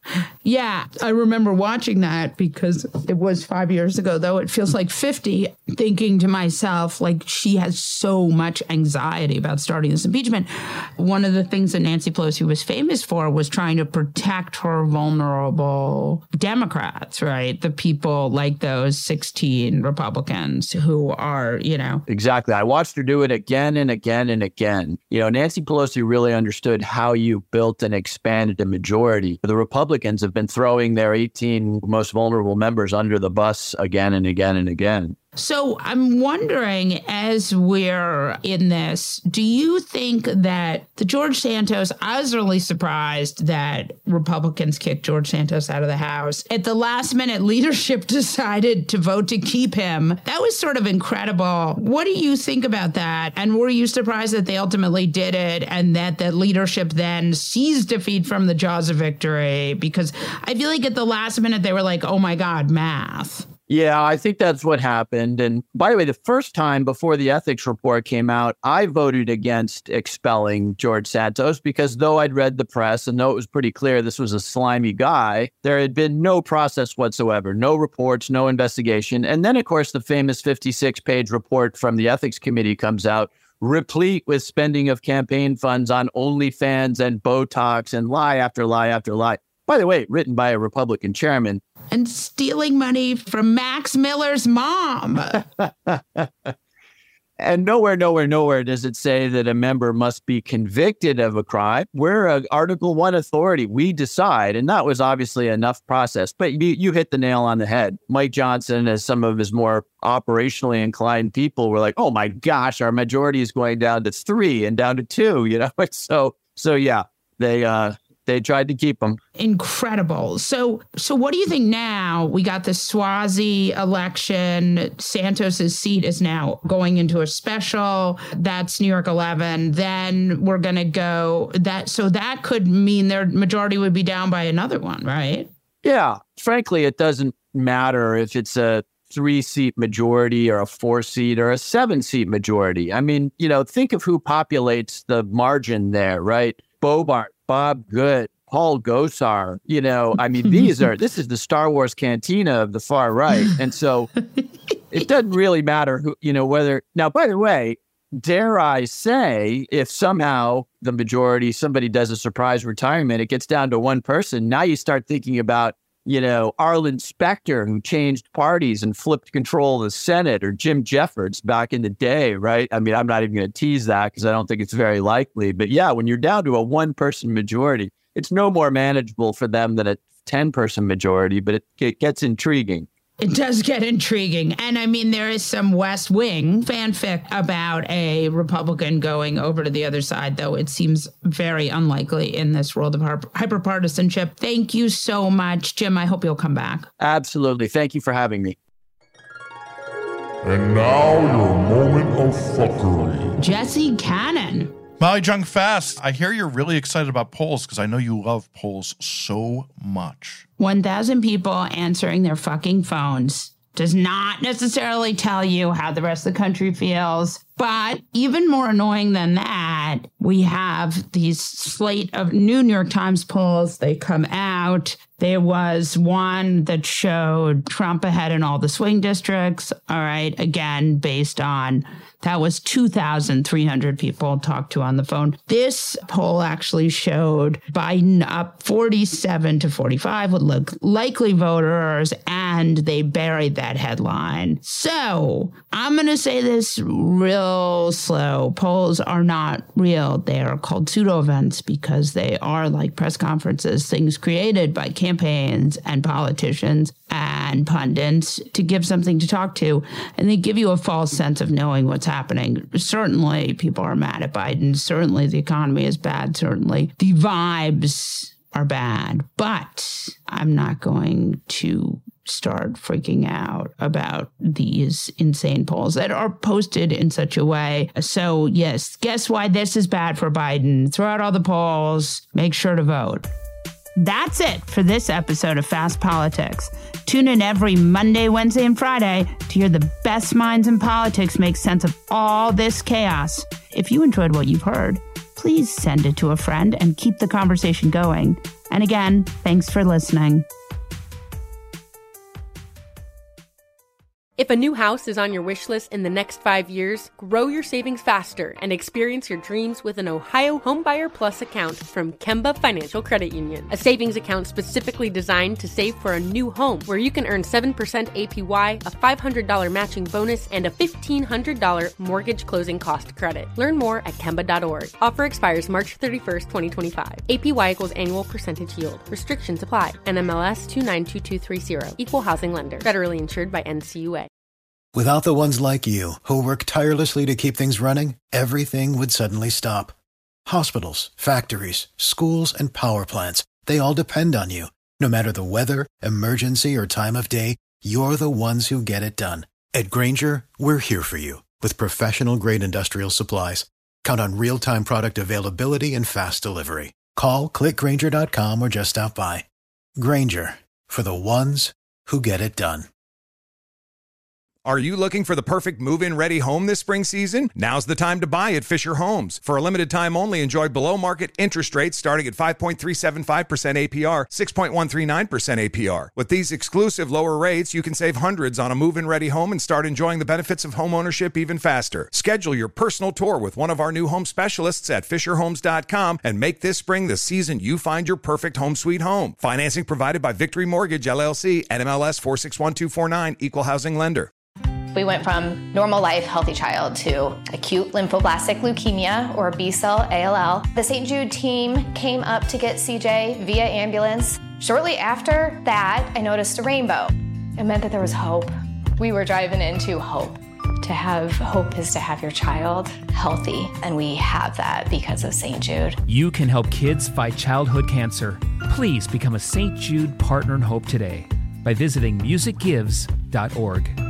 Yeah, I remember watching that because it was five years ago, though it feels like fifty, thinking to myself, like, she has so much anxiety about starting this impeachment. One of the things that Nancy Pelosi was famous for was trying to protect her vulnerable Democrats, right? The people like those sixteen Republicans who are, you know. Exactly. I watched her do it again and again and again. You know, Nancy Pelosi really understood how you built and expanded a majority. The Republicans have been throwing their eighteen most vulnerable members under the bus again and again and again. So I'm wondering, as we're in this, do you think that the George Santos, I was really surprised that Republicans kicked George Santos out of the House. At the last minute, leadership decided to vote to keep him. That was sort of incredible. What do you think about that? And were you surprised that they ultimately did it and that the leadership then seized defeat from the jaws of victory? Because I feel like at the last minute, they were like, oh my God, math. Yeah, I think that's what happened. And by the way, the first time before the ethics report came out, I voted against expelling George Santos because though I'd read the press and though it was pretty clear this was a slimy guy, there had been no process whatsoever, no reports, no investigation. And then, of course, the famous fifty-six page report from the ethics committee comes out, replete with spending of campaign funds on OnlyFans and Botox and lie after lie after lie. By the way, written by a Republican chairman. And stealing money from Max Miller's mom. And nowhere, nowhere, nowhere does it say that a member must be convicted of a crime. We're an Article One authority. We decide. And that was obviously enough process. But you, you hit the nail on the head. Mike Johnson, as some of his more operationally inclined people, were like, oh, my gosh, our majority is going down to three and down to two. You know, so so, yeah, they uh, they tried to keep him. Incredible. So so what do you think now? We got the Swazi election. Santos's seat is now going into a special. That's New York eleven. Then we're going to go that. So that could mean their majority would be down by another one, right? Yeah. Frankly, it doesn't matter if it's a three-seat majority or a four-seat or a seven-seat majority. I mean, you know, think of who populates the margin there, right? Bobart, Bob Good, Paul Gosar, you know, I mean, these are, this is the Star Wars cantina of the far right. And so it doesn't really matter who, you know, whether, now, by the way, dare I say, if somehow the majority, somebody does a surprise retirement, it gets down to one person. Now you start thinking about, you know, Arlen Specter, who changed parties and flipped control of the Senate, or Jim Jeffords back in the day, right? I mean, I'm not even going to tease that because I don't think it's very likely. But yeah, when you're down to a one-person majority, it's no more manageable for them than a ten-person majority, but it, it gets intriguing. It does get intriguing. And I mean, there is some West Wing fanfic about a Republican going over to the other side, though it seems very unlikely in this world of hyperpartisanship. Thank you so much, Jim. I hope you'll come back. Absolutely. Thank you for having me. And now your moment of fuckery. Jesse Cannon. Molly Jung Fast, I hear you're really excited about polls because I know you love polls so much. one thousand people answering their fucking phones does not necessarily tell you how the rest of the country feels. But even more annoying than that, we have these slate of new New York Times polls. They come out. There was one that showed Trump ahead in all the swing districts. All right. Again, based on that was two thousand three hundred people talked to on the phone. This poll actually showed Biden up forty-seven to forty-five with look likely voters, and they buried that headline. So I'm going to say this real slow. Polls are not real. They are called pseudo events because they are like press conferences, things created by campaigns and politicians and pundits to give something to talk to. And they give you a false sense of knowing what's happening. Certainly people are mad at Biden. Certainly the economy is bad. Certainly the vibes are bad. But I'm not going to start freaking out about these insane polls that are posted in such a way. So yes, guess why this is bad for Biden? Throw out all the polls. Make sure to vote. That's it for this episode of Fast Politics. Tune in every Monday, Wednesday, and Friday to hear the best minds in politics make sense of all this chaos. If you enjoyed what you've heard, please send it to a friend and keep the conversation going. And again, thanks for listening. If a new house is on your wish list in the next five years, grow your savings faster and experience your dreams with an Ohio Homebuyer Plus account from Kemba Financial Credit Union. A savings account specifically designed to save for a new home, where you can earn seven percent A P Y, a five hundred dollars matching bonus, and a fifteen hundred dollars mortgage closing cost credit. Learn more at Kemba dot org. Offer expires March thirty-first, twenty twenty-five. A P Y equals annual percentage yield. Restrictions apply. N M L S two nine two two three zero. Equal housing lender. Federally insured by N C U A. Without the ones like you, who work tirelessly to keep things running, everything would suddenly stop. Hospitals, factories, schools, and power plants, they all depend on you. No matter the weather, emergency, or time of day, you're the ones who get it done. At Grainger, we're here for you with professional-grade industrial supplies. Count on real-time product availability and fast delivery. Call, click Grainger dot com, or just stop by. Grainger, for the ones who get it done. Are you looking for the perfect move-in ready home this spring season? Now's the time to buy at Fisher Homes. For a limited time only, enjoy below-market interest rates starting at five point three seven five percent A P R, six point one three nine percent A P R. With these exclusive lower rates, you can save hundreds on a move-in ready home and start enjoying the benefits of home ownership even faster. Schedule your personal tour with one of our new home specialists at fisher homes dot com and make this spring the season you find your perfect home sweet home. Financing provided by Victory Mortgage, L L C, N M L S four six one two four nine, Equal Housing Lender. We went from normal life, healthy child to acute lymphoblastic leukemia, or B-cell A L L. The Saint Jude team came up to get C J via ambulance. Shortly after that, I noticed a rainbow. It meant that there was hope. We were driving into hope. To have hope is to have your child healthy, and we have that because of Saint Jude. You can help kids fight childhood cancer. Please become a Saint Jude Partner in Hope today by visiting music gives dot org.